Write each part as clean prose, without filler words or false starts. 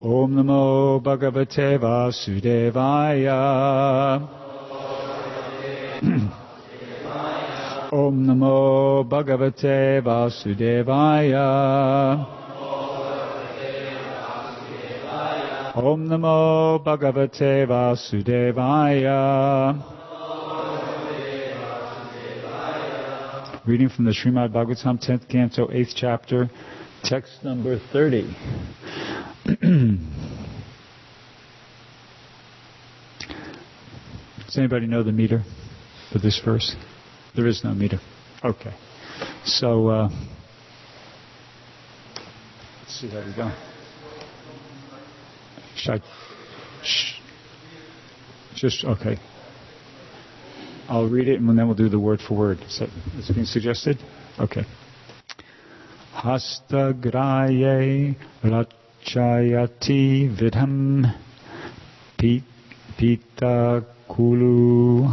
Om Namo Bhagavate Vasudevaya. Om Namo Bhagavate Vasudevaya. Om Namo Bhagavate Vasudevaya. Reading from the Srimad Bhagavatam, 10th Canto, 8th Chapter, text number 30. Does anybody know the meter for this verse? There is no meter. Okay. So, let's see how we go. Should I? Just, okay. I'll read it and then we'll do the word for word. Is it being suggested? Okay. Hastagraye rachayati vidham pita kulu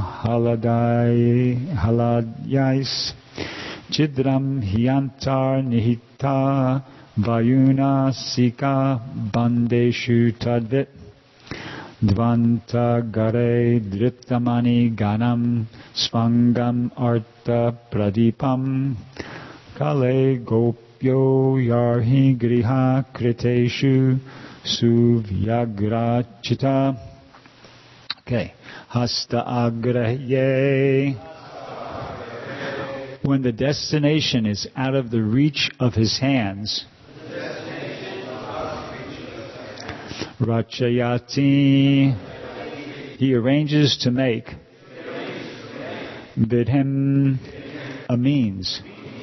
haladyais chidram hyantar nihita vayuna sika bandeshu tadvit dvanta gare drittamani ganam svangam arta pradipam kale gopyo yarhi griha kriteshu suvyagrachita. Okay. Hasta agraye. When the destination is out of the reach of his hands. Rachayati. He arranges to make. Vidhim. A means.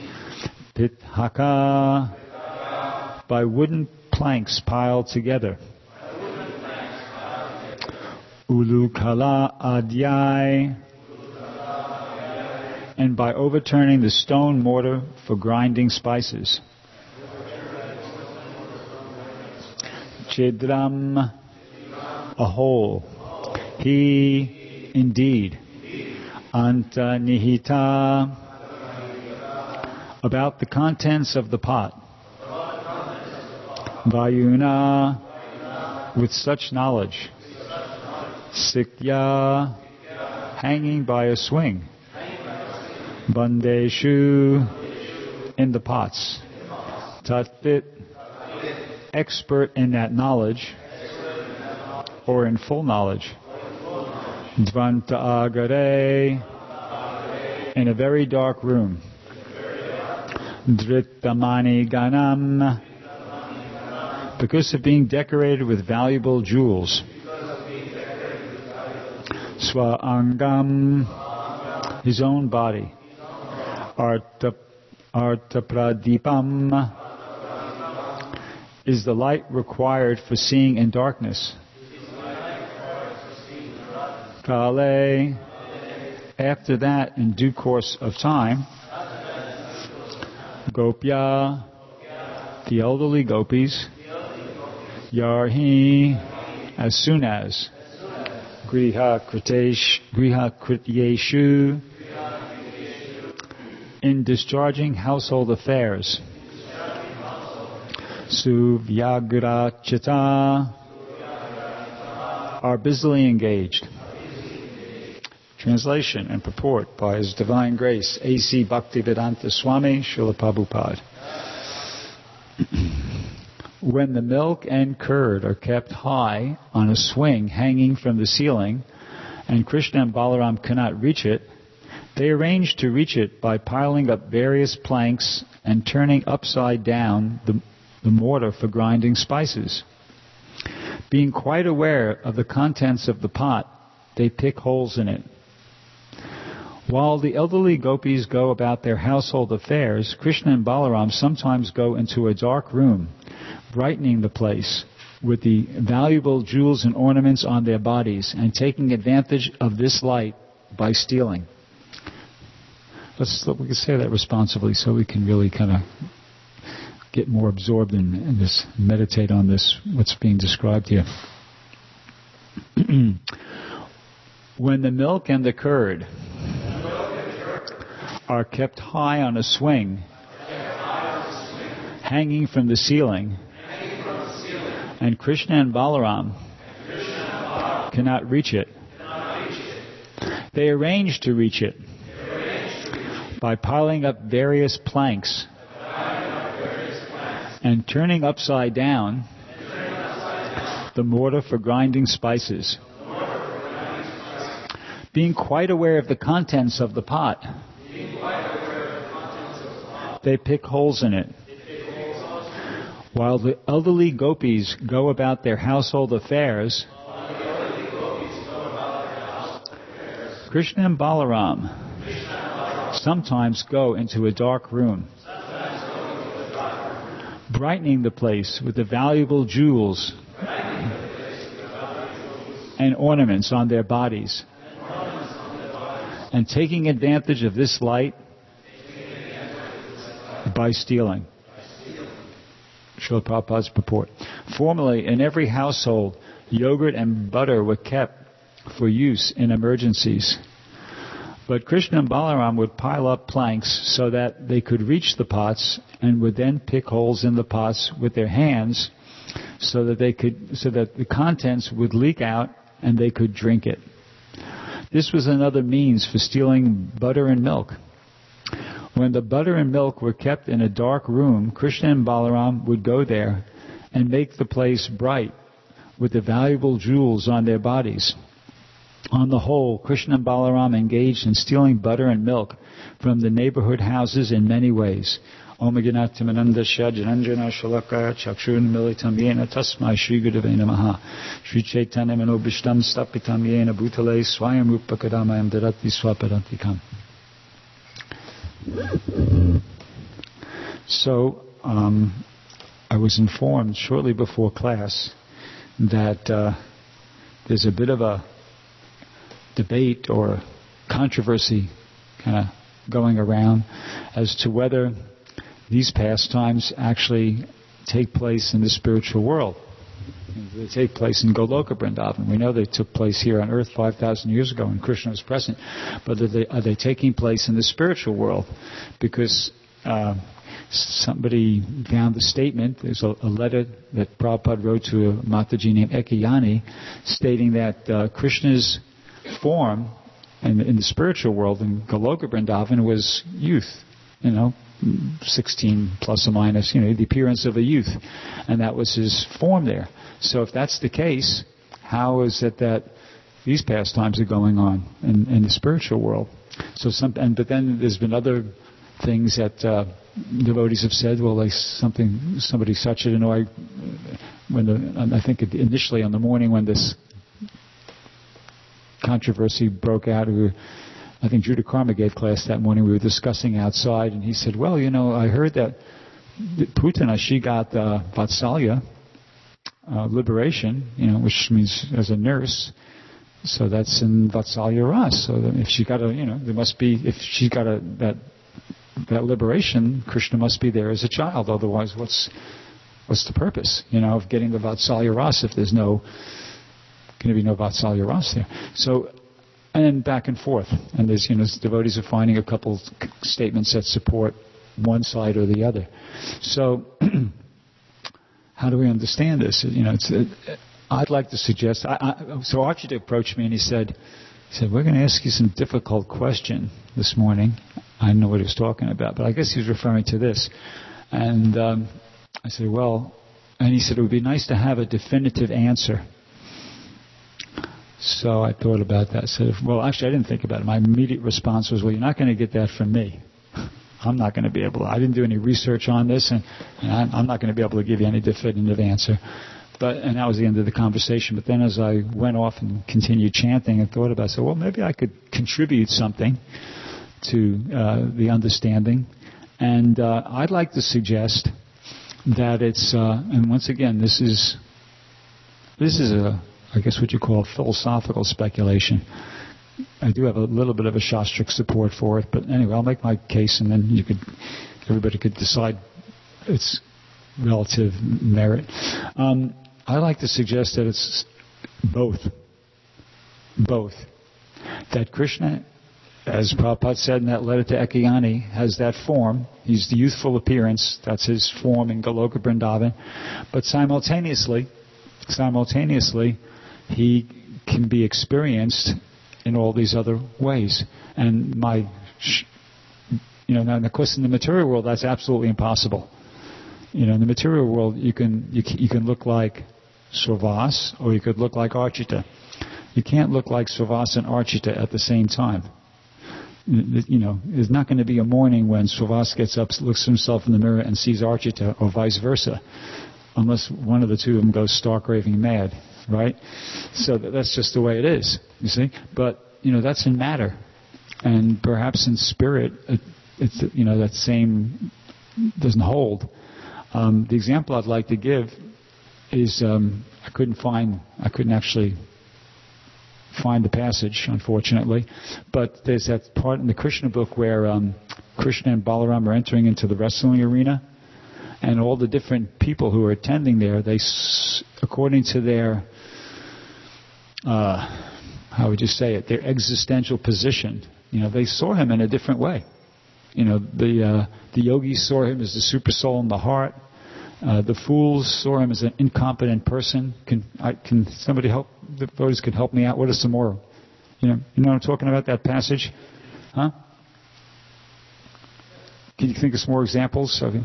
Pithaka. By wooden planks piled together. Ulukala adyai, and by overturning the stone mortar for grinding spices. Chidram, a hole. He, indeed. Anta nihita, about the contents of the pot. Vayuna, with such knowledge. Sikya, hanging by a swing. Bandeshu, in the pots. Tatvit, expert in that knowledge, or in full knowledge. Dvanta agare, in a very dark room. Drittamani ganam, because of being decorated with valuable jewels. Swaangam, his own body. Artapradipam, is the light required for seeing in darkness. Kale, after that, in due course of time. Gopya, the elderly gopis. Yarhi, as soon as. Griha krityeshu, in discharging household affairs. Suvyagrachita, are busily engaged. Translation and purport by His Divine Grace A.C. Bhaktivedanta Swami Srila Prabhupada. When the milk and curd are kept high on a swing hanging from the ceiling, and Krishna and Balaram cannot reach it, they arrange to reach it by piling up various planks and turning upside down the mortar for grinding spices. Being quite aware of the contents of the pot, they pick holes in it. While the elderly gopis go about their household affairs, Krishna and Balaram sometimes go into a dark room, brightening the place with the valuable jewels and ornaments on their bodies and taking advantage of this light by stealing. We can say that responsibly so we can really kind of get more absorbed in this, meditate on this, what's being described here. When the milk and the curd are kept high on a swing, hanging from the ceiling, and Krishna and Balaram cannot reach it. They arrange to reach it by piling up various planks and turning upside down the mortar for grinding spices. Being quite aware of the contents of the pot, they pick holes in it. While the elderly gopis go about their household affairs, Krishna and Balaram sometimes go into a dark room, brightening the place with the valuable jewels and ornaments on their bodies, and taking advantage of this light by stealing. Srila Prabhupada's purport. Formerly, in every household, yogurt and butter were kept for use in emergencies. But Krishna and Balaram would pile up planks so that they could reach the pots, and would then pick holes in the pots with their hands so that the contents would leak out and they could drink it. This was another means for stealing butter and milk. When the butter and milk were kept in a dark room, Krishna and Balaram would go there and make the place bright with the valuable jewels on their bodies. On the whole, Krishna and Balaram engaged in stealing butter and milk from the neighborhood houses in many ways. Om Ganatimanandasya Jananjana Shalakaya Chakshun Militam Yena Tasmai Shri Gurave Namaha Shri Chaitanya Manobishtam Stapitam Yena Bhutale Swayam Rupa Kadamayam Darati Swapadantikam. So, I was informed shortly before class that there's a bit of a debate or controversy kind of going around as to whether these pastimes actually take place in the spiritual world. They take place in Goloka Vrindavan. We know they took place here on earth 5,000 years ago when Krishna was present. But are they taking place in the spiritual world? Because somebody found the statement, there's a letter that Prabhupada wrote to a Mataji named Ekayani, stating that Krishna's form in the spiritual world in Goloka Vrindavan was youth, 16 plus or minus, the appearance of a youth. And that was his form there. So if that's the case, how is it that these pastimes are going on in the spiritual world? But then there's been other things that devotees have said. Well, like somebody such it, I think initially on the morning when this controversy broke out, I think Judah Karma gave class that morning. We were discussing outside, and he said, "Well, I heard that Putana, she got Vatsalya, liberation, which means as a nurse. So that's in Vatsalya Ras. So if she got there must be, if she got that liberation, Krishna must be there as a child. Otherwise, what's the purpose, of getting the Vatsalya Ras if there's going to be no Vatsalya Ras there?" So, and then back and forth. And there's, devotees are finding a couple statements that support one side or the other. So, how do we understand this? I'd like to suggest. So Archie approached me and he said, "We're going to ask you some difficult question this morning." I didn't know what he was talking about, but I guess he was referring to this. And I said, "Well," and he said, "It would be nice to have a definitive answer." So I thought about that. I said, well, actually, I didn't think about it. My immediate response was, well, you're not going to get that from me. I'm not going to be able to. I didn't do any research on this, and I'm not going to be able to give you any definitive answer. And that was the end of the conversation. But then as I went off and continued chanting and thought about it, I said, well, maybe I could contribute something to the understanding. And I'd like to suggest that it's, and once again, this is I guess what you call philosophical speculation. I do have a little bit of a Shastric support for it, but anyway, I'll make my case, and then everybody could decide its relative merit. I like to suggest that it's both. That Krishna, as Prabhupada said in that letter to Ekayani, has that form. He's the youthful appearance. That's his form in Goloka Vrindavan. But simultaneously, simultaneously he can be experienced in all these other ways. And now, of course, in the material world, that's absolutely impossible. In the material world, you can look like Sravas, or you could look like Archita. You can't look like Sravas and Archita at the same time. There's not going to be a morning when Sravas gets up, looks at himself in the mirror, and sees Archita, or vice versa, unless one of the two of them goes stark raving mad, right? So that's just the way it is, you see. But that's in matter, and perhaps in spirit, it's that same doesn't hold. The example I'd like to give is I couldn't actually find the passage, unfortunately, but there's that part in the Krishna book where Krishna and Balaram are entering into the wrestling arena, and all the different people who are attending there, they, according to their, how would you say it, their existential position, they saw him in a different way. The yogis saw him as the super soul in the heart. The fools saw him as an incompetent person. Can somebody help? The voters can help me out. What are some more? You know what I'm talking about, that passage? Huh? Can you think of some more examples? Okay.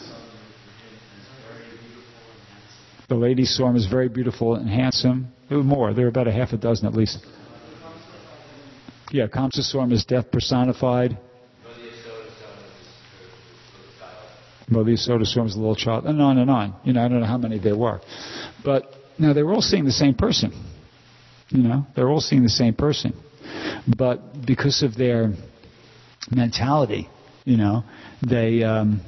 The ladies saw him as very beautiful and handsome. There were more. There were about a half a dozen at least. Yeah, Kamsa saw him as death personified. Mother Yasoda saw him as a little child, and on and on. I don't know how many there were. But now they were all seeing the same person. They're all seeing the same person. But because of their mentality, they at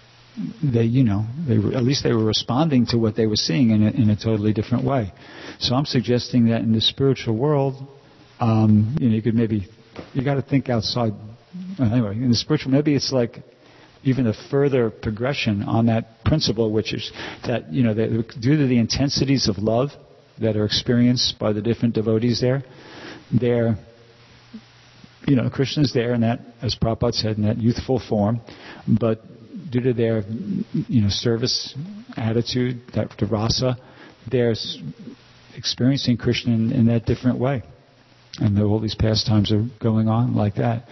least they were responding to what they were seeing in a totally different way. So I'm suggesting that in the spiritual world, you got to think outside. Anyway, in the spiritual, maybe it's like even a further progression on that principle, which is that, due to the intensities of love that are experienced by the different devotees there, Krishna's there in that, as Prabhupada said, in that youthful form, but due to their, service attitude, the rasa, they're experiencing Krishna in that different way. And all these pastimes are going on like that.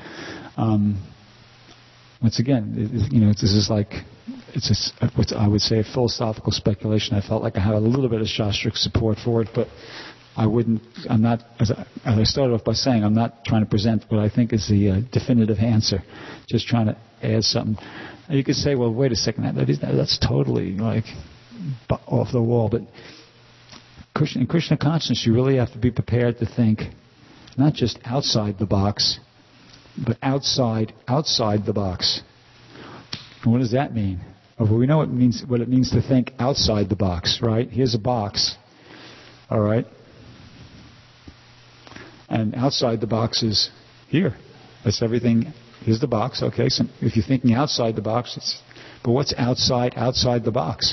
Once again, this is like, what I would say a philosophical speculation. I felt like I had a little bit of Shastric support for it, but I'm not, as I started off by saying, I'm not trying to present what I think is the definitive answer. Just trying to add something. And you could say, well, wait a second, that's totally like off the wall. But in Krishna consciousness, you really have to be prepared to think not just outside the box, but outside the box. And what does that mean? Well, we know what it means to think outside the box, right? Here's a box, all right? And outside the box is here. That's everything. Here's the box, okay? So if you're thinking outside the box, but what's outside the box?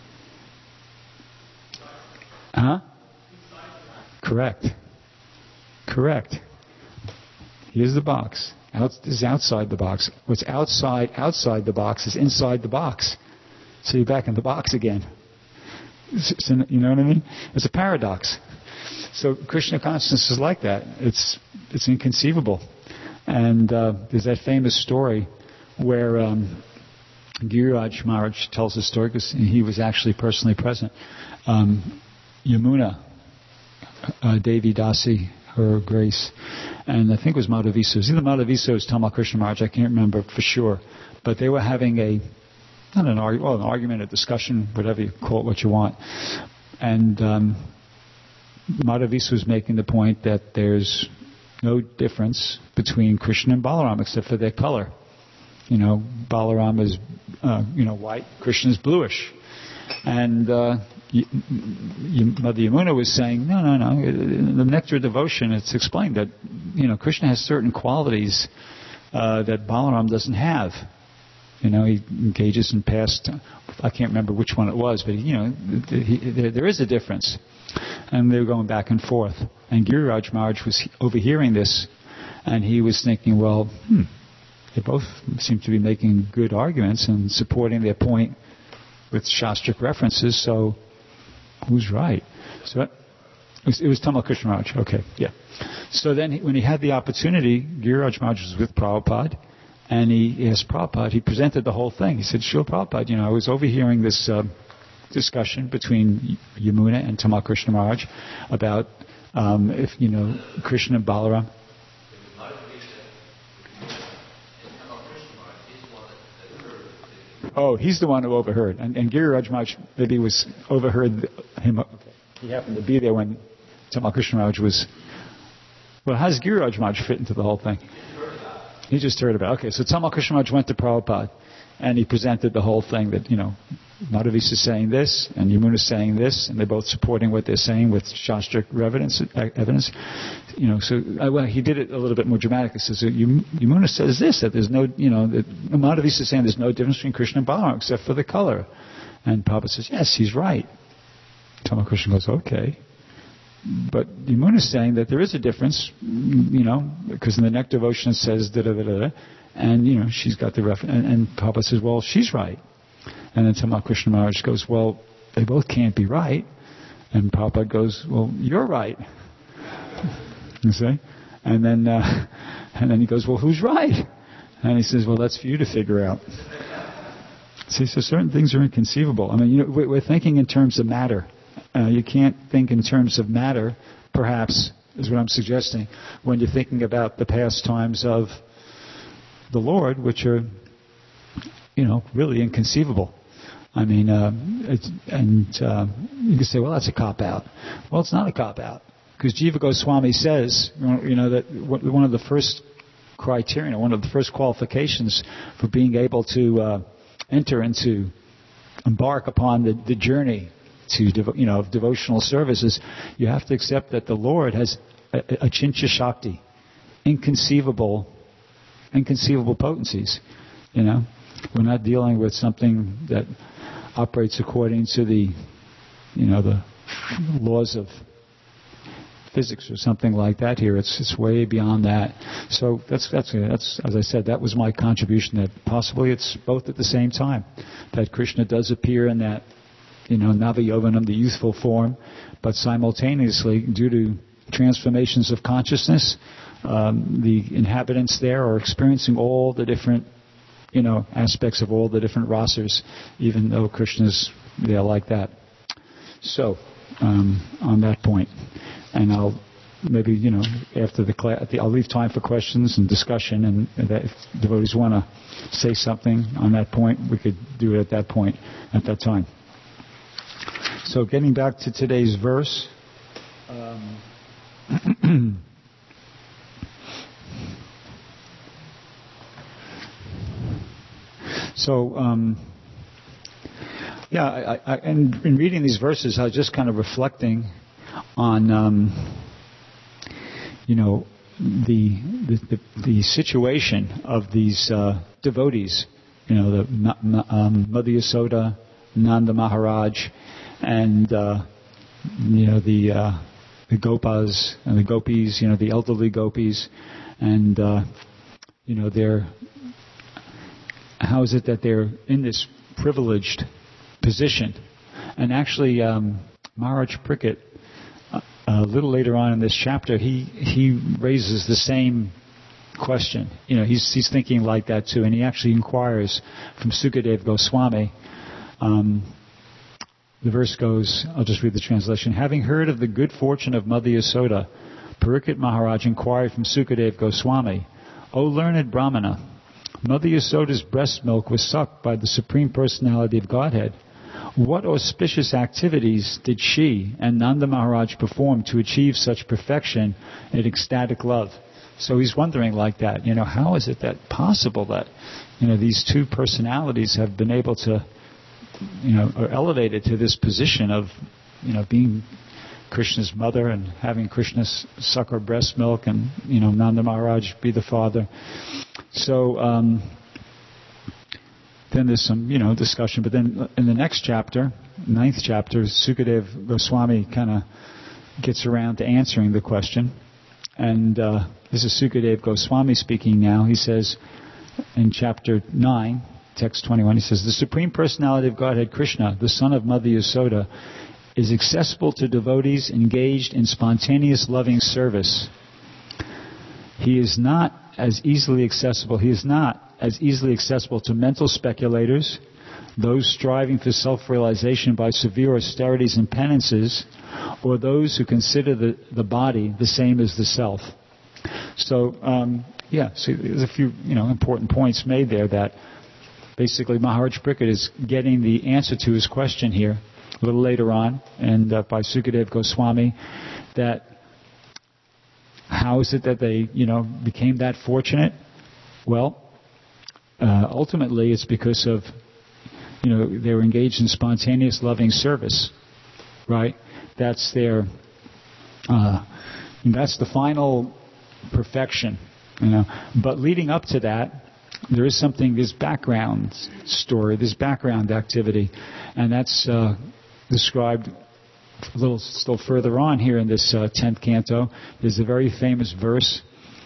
Huh? Correct. Here's the box. This is outside the box. What's outside the box is inside the box. So you're back in the box again. So, you know what I mean? It's a paradox. So Krishna consciousness is like that. It's inconceivable. And there's that famous story where Giriraj Maharaj tells the story, because he was actually personally present. Yamuna, Devi Dasi, her grace, and I think it was Madhavisa. It was either Madhavisa or it was Tamal Krishna Maharaj, I can't remember for sure. But they were having an argument, a discussion, whatever you call it, what you want. And Madhavisa was making the point that there's no difference between Krishna and Balaram except for their color. Balaram is white, Krishna is bluish. And Mother Yamuna was saying, no. In the Nectar of Devotion, it's explained that, Krishna has certain qualities that Balaram doesn't have. He engages in past, I can't remember which one it was, but, there is a difference. And they were going back and forth. And Giriraj Maharaj was overhearing this, and he was thinking, well, they both seem to be making good arguments and supporting their point with Shastric references, so who's right? So it was Tamal Krishna Maharaj. Okay, yeah. So then when he had the opportunity, Giriraj Maharaj was with Prabhupada, and he asked Prabhupada, he presented the whole thing. He said, Srila Prabhupada, I was overhearing this discussion between Yamuna and Tamal Krishna Maharaj about if, Krishna and Balaram. Oh, he's the one who overheard. And Giriraj Maharaj maybe overheard him. Okay. He happened to be there when Tamal Krishna Maharaj was... Well, how does Giriraj Maharaj fit into the whole thing? He just heard about it. Okay, so Tamal Krishna Maharaj went to Prabhupada, and he presented the whole thing that, Madhavis is saying this, and Yamuna is saying this, and they're both supporting what they're saying with Shastric evidence. He did it a little bit more dramatically. So Yamuna says this, that there's no, that Madhavis is saying there's no difference between Krishna and Balaram except for the color. And Prabhupada says, yes, he's right. Tamal Krishna goes, okay. But Yamuna is saying that there is a difference, because in the Nectar Devotion it says da-da-da-da, and, she's got the reference, and Prabhupada says, well, she's right. And then Tamal Krishna Maharaj goes, well, they both can't be right. And Prabhupada goes, well, you're right. You see? And then he goes, well, who's right? And he says, well, that's for you to figure out. See, so certain things are inconceivable. I mean, we're thinking in terms of matter. You can't think in terms of matter, perhaps, is what I'm suggesting, when you're thinking about the pastimes of the Lord, which are, really inconceivable. I mean, you can say, well, that's a cop-out. Well, it's not a cop-out. Because Jiva Goswami says, that one of the first criteria, one of the first qualifications for being able to embark upon the journey to devotional services, you have to accept that the Lord has a Achintya Shakti, inconceivable potencies. We're not dealing with something that operates according to the laws of physics or something like that. Here, it's way beyond that. So that's as I said, that was my contribution. That possibly it's both at the same time. That Krishna does appear in that Navayovanam, the youthful form, but simultaneously, due to transformations of consciousness, the inhabitants there are experiencing all the different, aspects of all the different rasas, even though Krishna's there like that. So, on that point, and I'll maybe, after the class, I'll leave time for questions and discussion, and that if devotees want to say something on that point, we could do it at that point, at that time. So getting back to today's verse, and in reading these verses, I was just kind of reflecting on, the situation of these devotees, the Mother Yasoda, Nanda Maharaj, and the Gopas and the Gopis, the elderly Gopis, and how is it that they're in this privileged position? And actually, Maharaj Prickett, a little later on in this chapter, he raises the same question. He's thinking like that too, and he actually inquires from Sukadev Goswami. The verse goes, I'll just read the translation. Having heard of the good fortune of Mother Yasoda, Parikshit Maharaj inquired from Sukadev Goswami, O learned Brahmana, Mother Yasoda's breast milk was sucked by the Supreme Personality of Godhead. What auspicious activities did she and Nanda Maharaj perform to achieve such perfection in ecstatic love? So he's wondering like that, how is it that possible that, these two personalities have been able to, are elevated to this position of, being Krishna's mother and having Krishna suck her breast milk and, Nanda Maharaj be the father. So then there's some, discussion. But then in the next chapter, 9th chapter, Sukadev Goswami kind of gets around to answering the question. And this is Sukadev Goswami speaking now. He says in chapter 9, text 21, he says, the Supreme Personality of Godhead, Krishna, the son of Mother Yasoda, is accessible to devotees engaged in spontaneous loving service. He is not as easily accessible to mental speculators, those striving for self-realization by severe austerities and penances, or those who consider the body the same as the self. So, so there's a few, important points made there that basically Maharaj Parikshit is getting the answer to his question here a little later on, and by Sukadeva Goswami, that how is it that they, became that fortunate? Well, ultimately it's because of, they were engaged in spontaneous loving service, right? That's their, that's the final perfection, But leading up to that, there is this background story, this background activity, and that's described a little still further on here in this 10th canto. There's a very famous verse.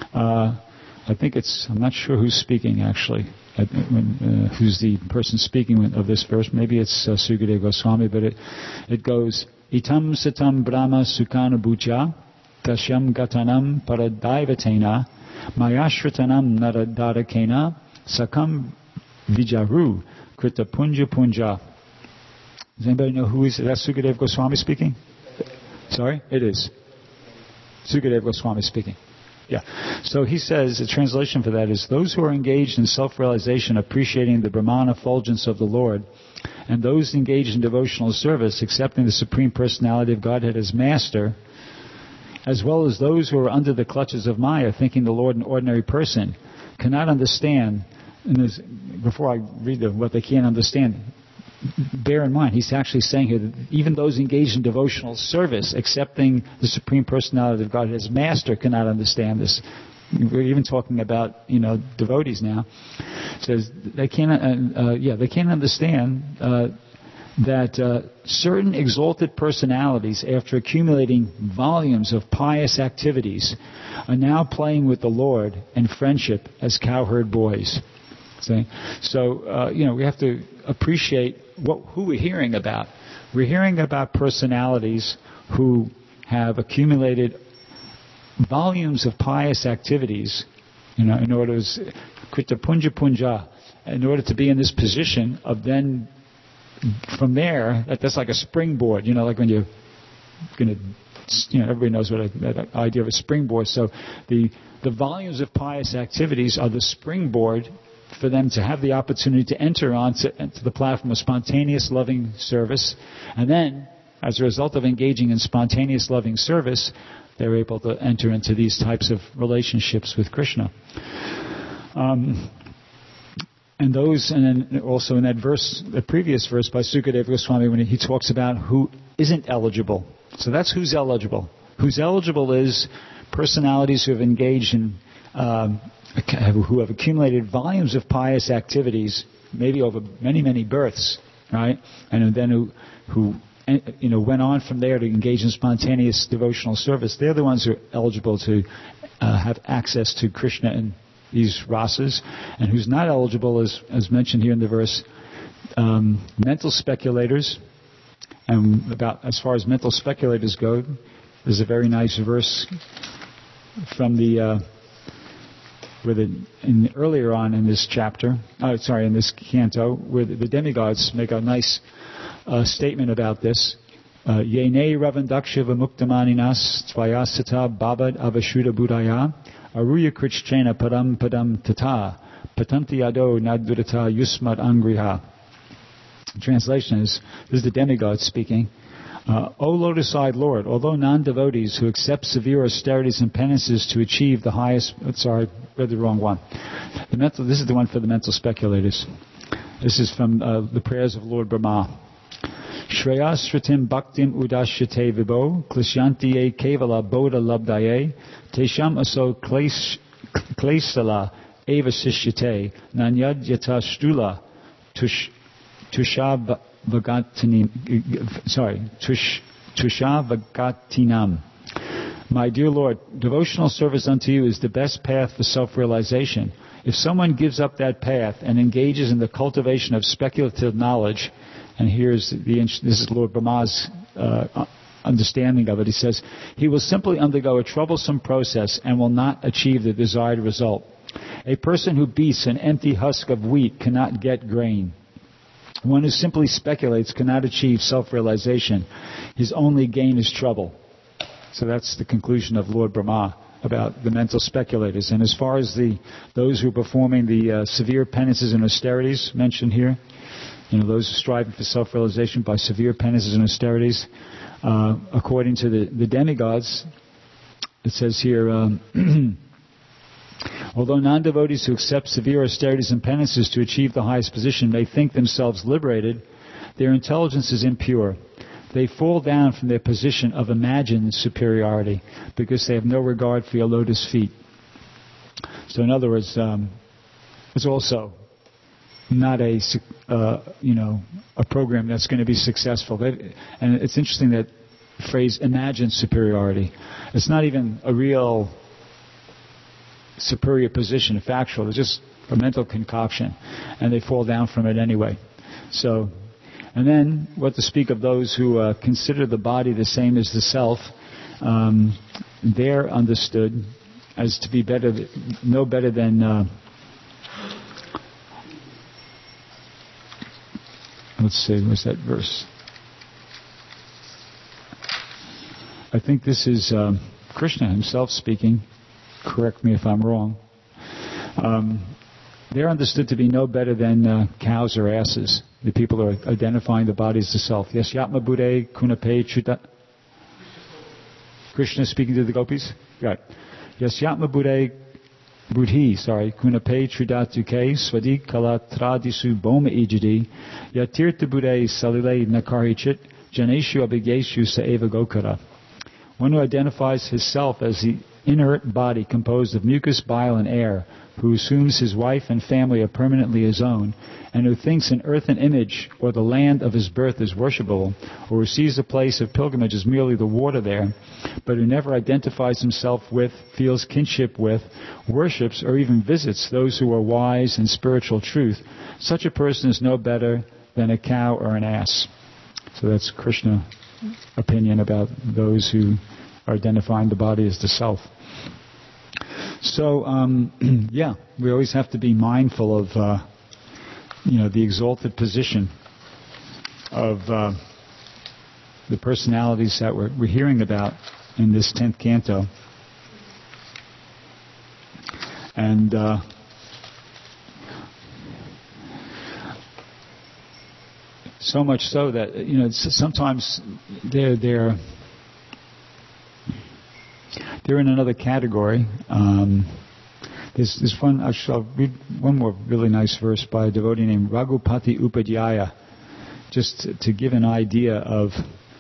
I think I'm not sure who's speaking actually, who's the person speaking of this verse. Maybe it's Sukadeva Goswami, but it goes, Itam satam brahma sukana bhuja tashyam gatanam paradaivatena mayashritanam naradarakena sakam vijaru krita punja punja. Does anybody know who is that? Sukadeva Goswami speaking? Sorry? It is. Sukadeva Goswami speaking. Yeah. So he says, the translation for that is, those who are engaged in self-realization, appreciating the Brahman effulgence of the Lord, and those engaged in devotional service, accepting the Supreme Personality of Godhead as Master, as well as those who are under the clutches of Maya, thinking the Lord an ordinary person, cannot understand, and before I read what they can't understand, bear in mind, he's actually saying here that even those engaged in devotional service, accepting the Supreme Personality of God as Master, cannot understand this. We're even talking about, devotees now. It says they can't understand that certain exalted personalities, after accumulating volumes of pious activities, are now playing with the Lord in friendship as cowherd boys. See? So, we have to appreciate who we're hearing about. We're hearing about personalities who have accumulated volumes of pious activities, in order to krita punja punja, in order to be in this position of then, from there, that's like a springboard, like when you're going to, everybody knows what that idea of a springboard. So the volumes of pious activities are the springboard for them to have the opportunity to enter onto the platform of spontaneous loving service. And then, as a result of engaging in spontaneous loving service, they're able to enter into these types of relationships with Krishna. And then also in that verse, the previous verse by Sukadeva Goswami, when he talks about who isn't eligible. So that's who's eligible. Who's eligible is personalities who have engaged in who have accumulated volumes of pious activities, maybe over many, many births, right? And then who went on from there to engage in spontaneous devotional service. They're the ones who are eligible to have access to Krishna and these rasas. And who's not eligible, as mentioned here in the verse, mental speculators. And about as far as mental speculators go, there's a very nice verse from earlier on in this chapter, in this canto, where the demigods make a nice statement about this. Yene ravandakshiva muktamaninas tvayasata babad avashuddha buddhaya aruya krichchena padam tata patanti ado nadurata yusmad angriha. Translation is, this is the demigod speaking. O lotus-eyed Lord, although non-devotees who accept severe austerities and penances to achieve the highest... Sorry, I read the wrong one. This is the one for the mental speculators. This is from the prayers of Lord Brahma. Shreya sritim bhaktim udashyate vibo klishyantiye kevala bodha labdaye tesham aso klesala eva sishyate nanyad yata shtula tushab Tushavagattinam. My dear Lord, devotional service unto you is the best path for self-realization. If someone gives up that path and engages in the cultivation of speculative knowledge, and this is Lord Brahma's understanding of it. He says, he will simply undergo a troublesome process and will not achieve the desired result. A person who beats an empty husk of wheat cannot get grain. One who simply speculates cannot achieve self-realization. His only gain is trouble. So that's the conclusion of Lord Brahma about the mental speculators. And as far as those who are performing the severe penances and austerities mentioned here, those who striving for self-realization by severe penances and austerities, according to the demigods, it says here, although non-devotees who accept severe austerities and penances to achieve the highest position may think themselves liberated, their intelligence is impure. They fall down from their position of imagined superiority because they have no regard for your lotus feet. So in other words, it's also not a program that's going to be successful. And it's interesting that phrase imagined superiority. It's not even a real superior position, factual. It's just a mental concoction, and they fall down from it anyway. So, and then what to speak of those who consider the body the same as the self? They're understood as to be no better than. Let's see, where's that verse? I think this is Krishna himself speaking. Correct me if I'm wrong. They're understood to be no better than cows or asses. The people who are identifying the body as the self. Yes, Yatma Bude Kunape Chuta. Krishna speaking to the gopis? Right. Yes, Yatma Bude Budhi, Kunape Trudatuke Swadi Kala Tradisu Boma Ijadi Yatirta Bude Salile Nakarichit Janeshu Abigeshu Saeva Gokara. One who identifies his self as the inert body composed of mucus, bile, and air, who assumes his wife and family are permanently his own, and who thinks an earthen image or the land of his birth is worshipable, or who sees a place of pilgrimage as merely the water there, but who never identifies himself with, feels kinship with, worships, or even visits those who are wise in spiritual truth, such a person is no better than a cow or an ass. So that's Krishna's opinion about those who are identifying the body as the self. So, we always have to be mindful of, the exalted position of the personalities that we're hearing about in this 10th canto. And so much so that, sometimes they're in another category. There's one, actually, I'll read one more really nice verse by a devotee named Raghupati Upadhyaya, just to give an idea of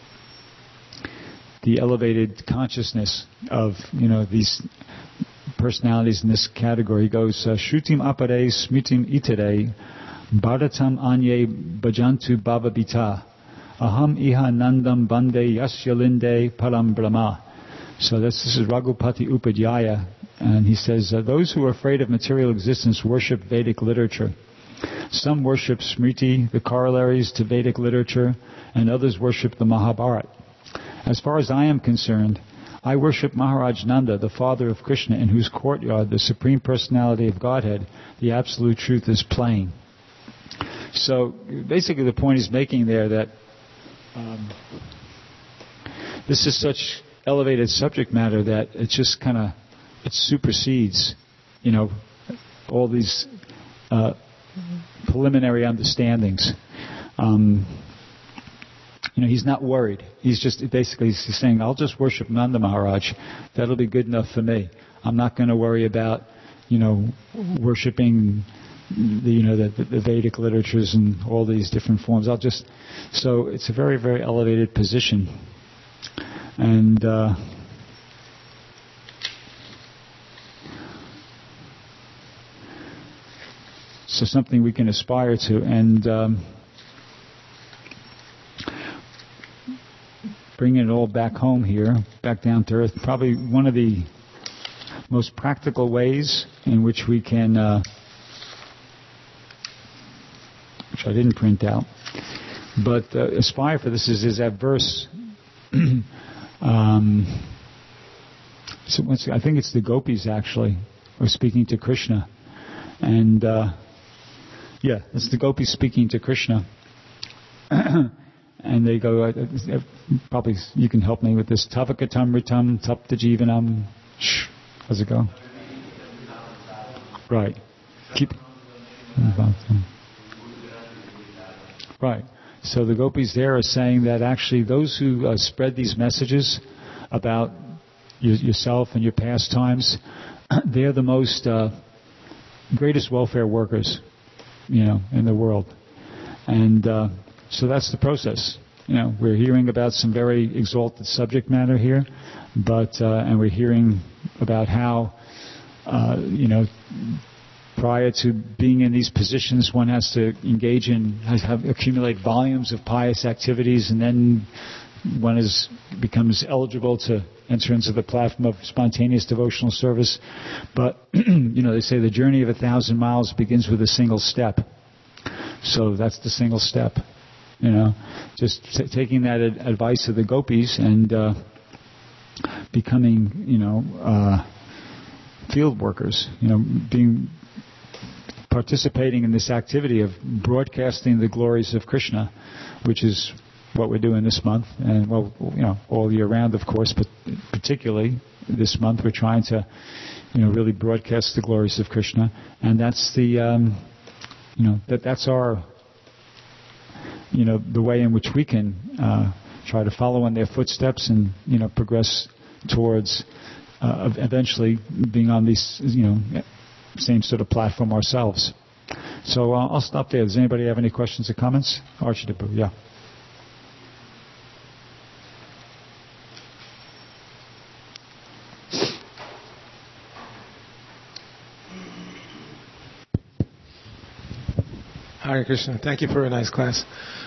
the elevated consciousness of, these personalities in this category. He goes, Shrutim apare smritim itere, bharatam anye bhajantu bhavabhita, aham iha nandam bande yasyalinde param brahma. So this is Raghupati Upadhyaya, and he says, those who are afraid of material existence worship Vedic literature. Some worship Smriti, the corollaries to Vedic literature, and others worship the Mahabharata. As far as I am concerned, I worship Maharaj Nanda, the father of Krishna, in whose courtyard the Supreme Personality of Godhead, the Absolute Truth, is playing. So basically the point he's making there that this is such elevated subject matter that it just it supersedes, all these preliminary understandings. He's not worried. He's just basically saying, I'll just worship Nanda Maharaj. That'll be good enough for me. I'm not going to worry about, worshipping the Vedic literatures and all these different forms. So it's a very, very elevated position. And so something we can aspire to. And bringing it all back home here, back down to earth, probably one of the most practical ways in which we can, which I didn't print out, but aspire for this is that verse so I think it's the gopis actually were speaking to Krishna, and it's the gopis speaking to Krishna, and they go, probably you can help me with this. Tavakatamritam tapta jivanam. How's it go? Right. Keep. Right. So the gopis there are saying that actually those who spread these messages about yourself and your pastimes, they're the most greatest welfare workers, in the world. And so that's the process. We're hearing about some very exalted subject matter here, but and we're hearing about how prior to being in these positions, one has to engage in, accumulate volumes of pious activities, and then one becomes eligible to enter into the platform of spontaneous devotional service. But, they say the journey of 1,000 miles begins with a single step. So that's the single step, just taking that advice of the gopis and becoming, field workers, participating in this activity of broadcasting the glories of Krishna, which is what we're doing this month, and all year round, of course, but particularly this month we're trying to, really broadcast the glories of Krishna, and that's the, that's our, the way in which we can try to follow in their footsteps and, progress towards eventually being on these, same sort of platform ourselves. So I'll stop there. Does anybody have any questions or comments? Archidippu, yeah. Hare Krishna. Thank you for a nice class.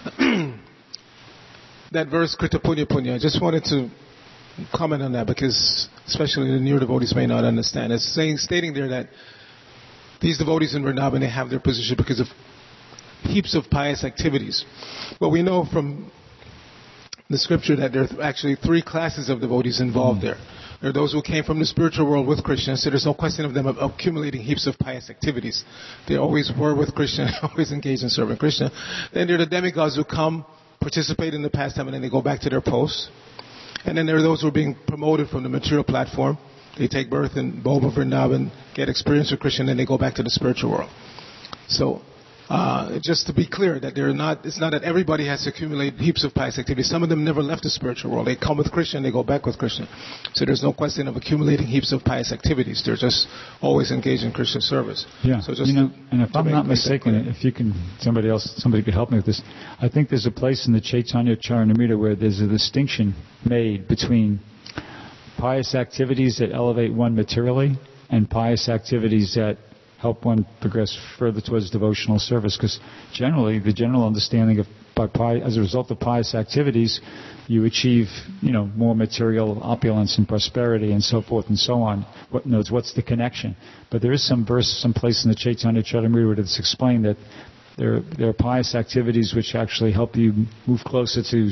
That verse, Krita Punya Punya, I just wanted to comment on that because especially the newer devotees may not understand. It's stating there that these devotees in Vrindavan, they have their position because of heaps of pious activities. But we know from the scripture that there are actually 3 classes of devotees involved there. There are those who came from the spiritual world with Krishna, so there's no question of them accumulating heaps of pious activities. They always were with Krishna, always engaged in serving Krishna. Then there are the demigods who come, participate in the pastime, and then they go back to their posts. And then there are those who are being promoted from the material platform. They take birth in Bhova Vrindavan, get experience with Krishna, and then they go back to the spiritual world. So, just to be clear, that it's not that everybody has to accumulate heaps of pious activities. Some of them never left the spiritual world. They come with Krishna and they go back with Krishna. So there's no question of accumulating heaps of pious activities. They're just always engaged in Krishna service. Yeah, so just and if I'm not mistaken, if you can, somebody could help me with this. I think there's a place in the Chaitanya Charitamrita where there's a distinction made between pious activities that elevate one materially and pious activities that help one progress further towards devotional service. Because generally, the general understanding of as a result of pious activities, you achieve, more material opulence and prosperity and so forth and so on. What's the connection? But there is some verse, some place in the Chaitanya Charitamrita where it's explained that there are pious activities which actually help you move closer to,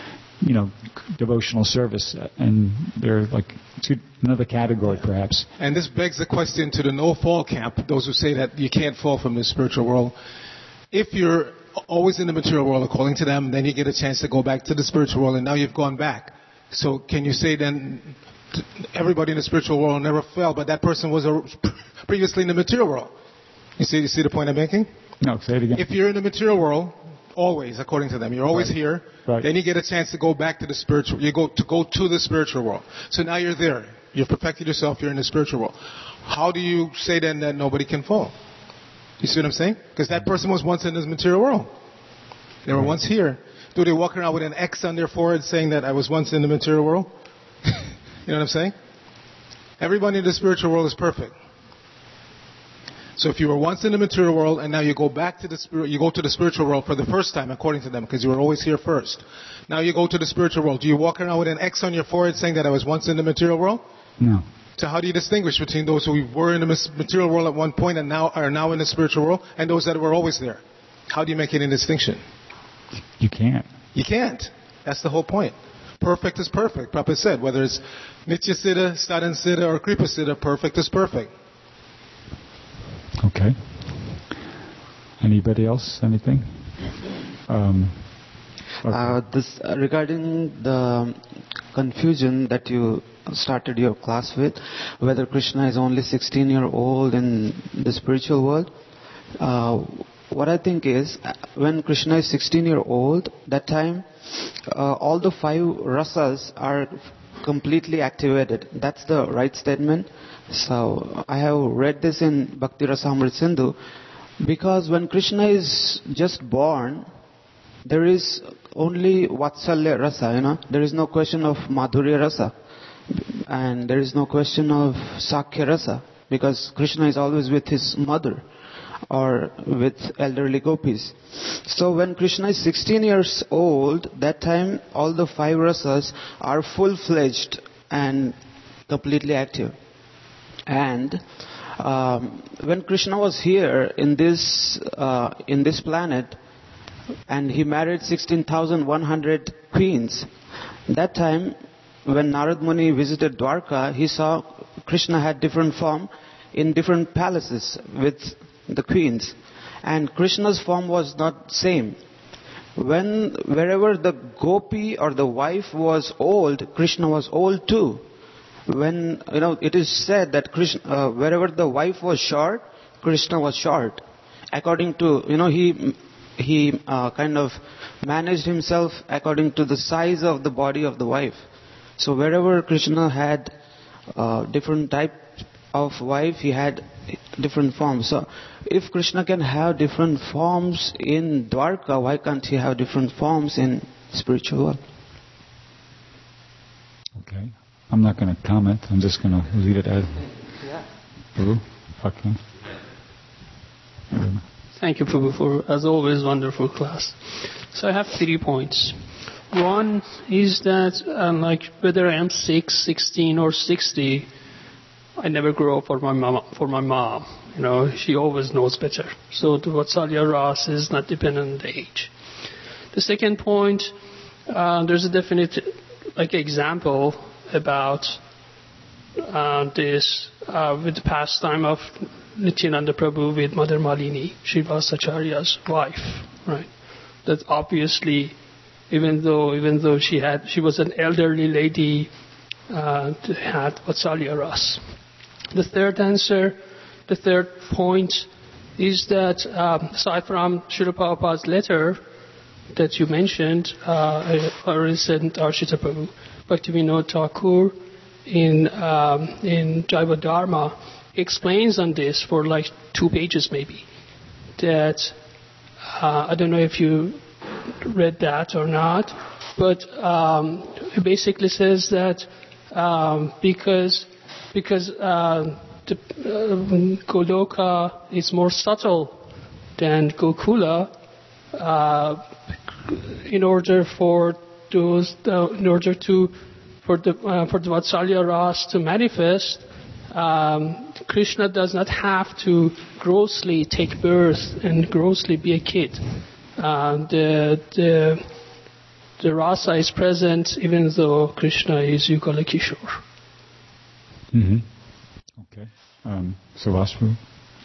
devotional service, and they're like another category, perhaps. And this begs the question to the no-fall camp, those who say that you can't fall from the spiritual world. If you're always in the material world, according to them, then you get a chance to go back to the spiritual world, and now you've gone back. So can you say then everybody in the spiritual world never fell, but that person was previously in the material world? You see the point I'm making? No, say it again. If you're in the material world, always, according to them, you're always right. here. Right. Then you get a chance to go back to the spiritual. You go to the spiritual world. So now you're there. You've perfected yourself. You're in the spiritual world. How do you say then that nobody can fall? You see what I'm saying? Because that person was once in this material world. They were once here. Do they walk around with an X on their forehead saying that I was once in the material world? You know what I'm saying? Everybody in the spiritual world is perfect. So if you were once in the material world and now you go back to you go to the spiritual world for the first time, according to them, because you were always here first. Now you go to the spiritual world. Do you walk around with an X on your forehead saying that I was once in the material world? No. So how do you distinguish between those who were in the material world at one point and are now in the spiritual world, and those that were always there? How do you make any distinction? You can't. You can't. That's the whole point. perfect is perfect. Prabhupada said, whether it's Nitya Siddha, Sadhan Siddha, or Kripa Siddha, perfect is perfect. Okay. Anybody else? Anything? This regarding the confusion that you started your class with, whether Krishna is only 16-year-old in the spiritual world. What I think is, when Krishna is 16-year-old, that time all the 5 rasas are completely activated. That's the right statement. So I have read this in Bhakti Rasamrita Sindhu, because when Krishna is just born, there is only Vatsalya rasa, There is no question of Madhurya rasa. And there is no question of Sakhya rasa. Because Krishna is always with his mother or with elderly gopis. So when Krishna is 16 years old, that time all the 5 rasas are full-fledged and completely active. And when Krishna was here in this planet, and he married 16,100 queens, that time when Narad Muni visited Dwarka, he saw Krishna had different form in different palaces with the queens, and Krishna's form was not same. Wherever the gopi or the wife was old, Krishna was old too. When it is said that Krishna, wherever the wife was short, Krishna was short. According to he kind of managed himself according to the size of the body of the wife. So wherever Krishna had different type of wife, he had different forms. So if Krishna can have different forms in Dwarka, why can't he have different forms in spiritual world? Okay. I'm not going to comment. I'm just going to leave it as... Prabhu? Okay. Thank you, Prabhu, for, as always, wonderful class. So I have 3 points. One is that, whether I am 6, 16, or 60, I never grow up for my mom. She always knows better. So the Vatsalya Ras is not dependent on the age. The second point, there's a definite example about this with the pastime of Nityananda Prabhu with Mother Malini, Srivasacharya's wife, right? That obviously, even though she was an elderly lady, had Vatsalya Ras. The third point is that aside from Srila Prabhupada's letter that you mentioned, a recent Arshita Prabhu, Bhaktivinoda Thakur in Jaiva Dharma explains on this for 2 pages maybe. That I don't know if you read that or not, but it basically says that because the Goloka is more subtle than Gokula, in order for the Vatsalya Ras to manifest, Krishna does not have to grossly take birth and grossly be a kid. The rasa is present even though Krishna is Yugala Kishore. Mm-hmm. Okay. Sarvasvu?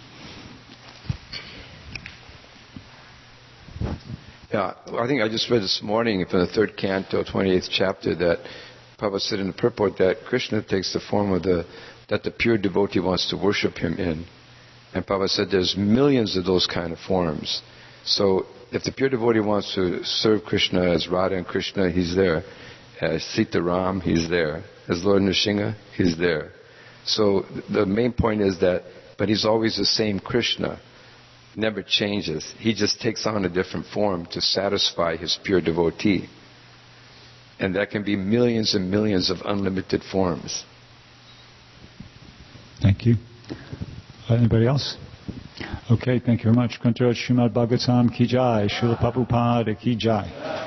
Yeah, I think I just read this morning from the 3rd canto, 28th chapter, that Prabhupada said in the purport that Krishna takes the form of that the pure devotee wants to worship him in. And Prabhupada said there's millions of those kind of forms. So if the pure devotee wants to serve Krishna as Radha and Krishna, he's there. As Sita Ram, he's there. As Lord Nrsimha, he's there. So the main point is that, but he's always the same Krishna. Never changes. He just takes on a different form to satisfy his pure devotee. And that can be millions and millions of unlimited forms. Thank you. Anybody else? Okay, thank you very much. Kantaraj Srimad Bhagavatam Ki Jai, Srila Prabhupada Ki Jai.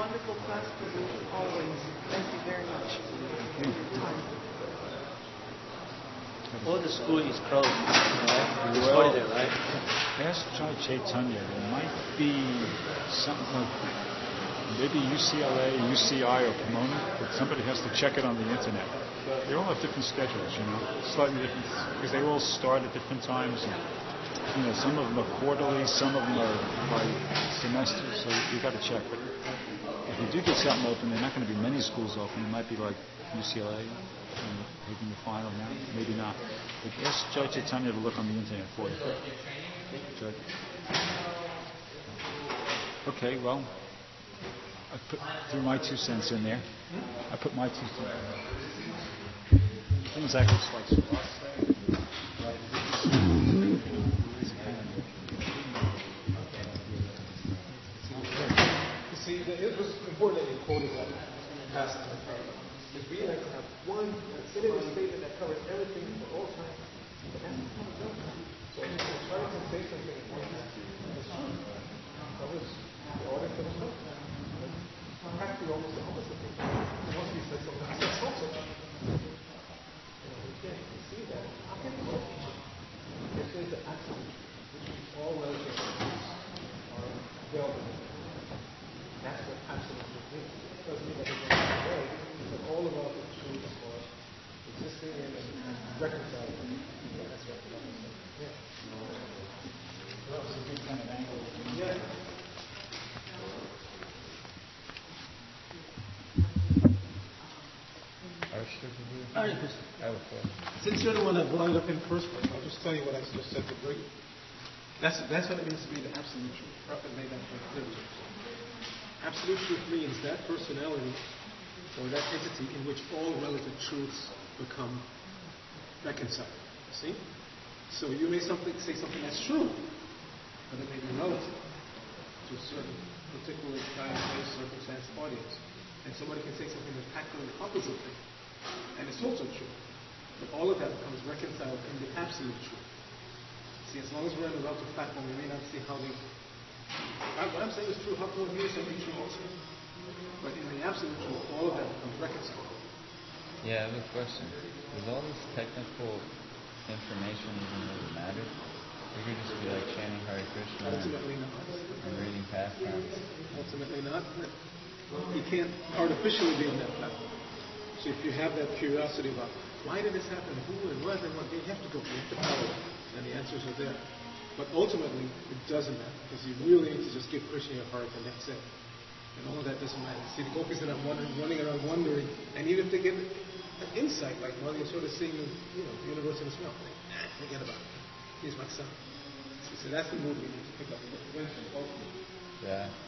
wonderful class, Prabhu, always. Thank you very much for your time. All the school is closed, right? It's holiday, right? Ask Chai Chaitanya. There might be something like maybe UCLA, UCI, or Pomona, but somebody has to check it on the internet. They all have different schedules, slightly different, because they all start at different times. And, some of them are quarterly, some of them are by semester, so you got to check. But if you do get something open, there are not going to be many schools open. It might be like UCLA, taking the final now, maybe not. But ask Chai Chaitanya to look on the internet for you. Okay, well, I threw my 2 cents in there. I put my 2 cents in there. Things like this, like See, it was important that you quoted that passage. Because we like to have one definitive statement that covers everything for all time. But that's not done. So if you try to say something that's true, covers the order for the stuff. It has to be almost the opposite thing. Once you said something that's also true. We can't see that. How can you teach it? This is the absolute, which means all relative truths are available. That's what absolute truth means. It doesn't mean that it's going away, but all of our truths are existing and reconciled. That's what the Bible says. Yeah. That was a good kind of angle. Yeah. Since you're the one that brought it up in the first place, I'll just tell you what I just said to Brady. That's what it means to be the absolute truth. Prophet made that point clear. Absolute truth means that personality or that entity in which all relative truths become reconciled. See? So you may say something that's true, but it may be relative to a certain particular time, place, circumstance, audience. And somebody can say something that's practically the opposite thing, and it's also true. But all of that becomes reconciled in the absolute truth. See, as long as we're on the relative platform, we may not see how they... What I'm saying is true, how come one hears something true also? But in the absolute truth, all of that becomes reconciled. Yeah, I have a question. Does all this technical information even really matter? We could just be like chanting Hare Krishna and reading pastimes. Ultimately not. You can't artificially be on that platform. So if you have that curiosity about why did this happen, who and what and what, you have to go, you have to follow it, and the answers are there. But ultimately, it doesn't matter, because you really need to just give Krishna your heart, and that's it. And all of that doesn't matter. See, the gopis are not running around wondering, and even if they get an insight, like while you're sort of seeing, the universe in a smell, forget about it. Here's my son. So that's the mood we need to pick up. Ultimately. Yeah.